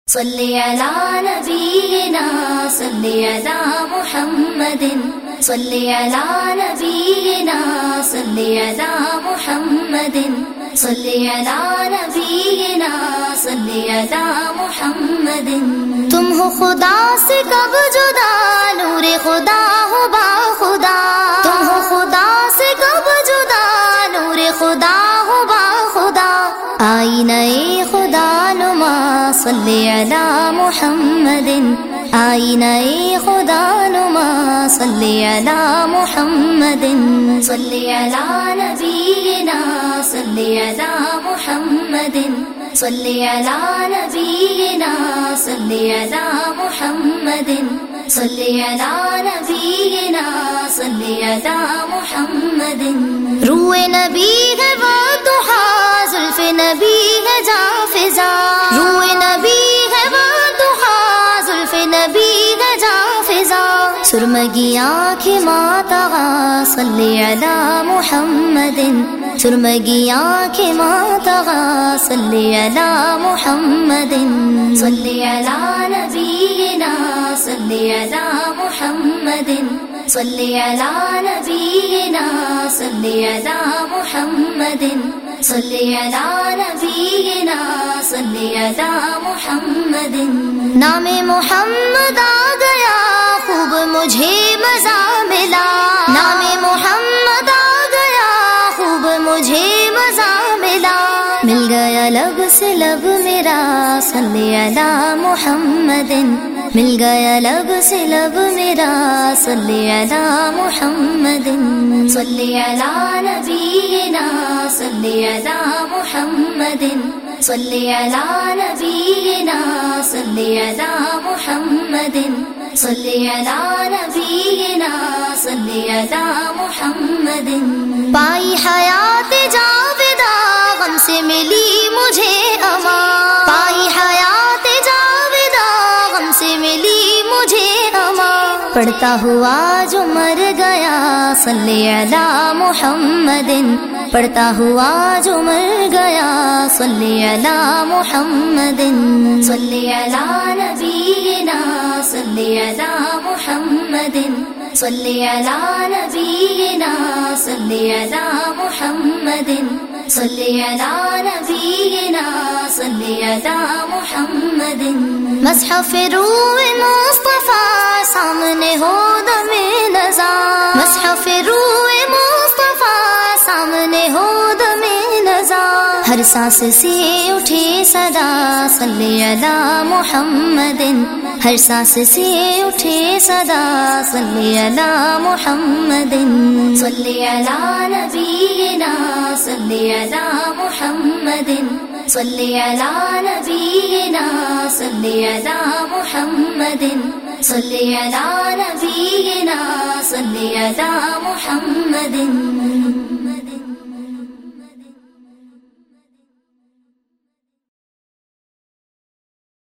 صلی علی نبینا صلی علی محمد صلی علی نبینا صلی علی محمد صلی علی نبینا صلی علی محمد تم ہو خدا سے کب جدا نور خدا ہو با خدا تم ہو خدا سے کب جدا نور خدا ہو با خدا آئینہ خدا نما صلی علی محمد آئینہ خدا نما صلی علی محمد صلی علی نبینا صلی علی محمد صلی علی نبینا صلی علی محمد صلی علی نبینا صلی علی محمد روح نبی ہے والضحی زلف نبی ہے جاں فضا روح نبی ہے والضحی زلف نبی ہے جاں فضا سرمگی آنکھ ماتغا صلی علی محمد سرمگی آنکھ ماتغا صلی علی محمد صلی علی نبینا صلی علی محمد صلی علی نبینا صلی علی محمد صلی علی نبینا صلی علی محمد نام محمد آ گیا خوب مجھے مزہ ملا نام محمد آ گیا خوب مجھے مزہ ملا مل گیا لب سے لب میرا صلی علی محمد مل گیا لب سے لب میرا صلی علی محمد صلی علی نبینا صلی علی محمد صلی علی نبینا صلی علی محمد صلی علی نبینا صلی علی محمد پائی حیات جاویدہ غم سے ملی مجھے امان پائی حیات جاویدہ غم سے ملی مجھے امان پڑھتا ہوا جو مر گیا صلی علی محمد پڑھتا ہوا جو مر گیا صلی علی محمد صلی علی نبینا صلی علی محمد صلی علی نبینا صلی علی محمد صلی علی نبینا صلی علی محمد مصحف روح مصطفیٰ سامنے ہو دم نظر مصحف روح مصطفیٰ سامنے ہو دم نظر ہر سانس سے اٹھے صدا صلی علی محمد ہر سانس سے اٹھے صدا صلی علی محمد صلی علی نبینا صلی علی محمد صلی علی نبینا صلی علی محمد صلی علی نبینا صلی علی محمد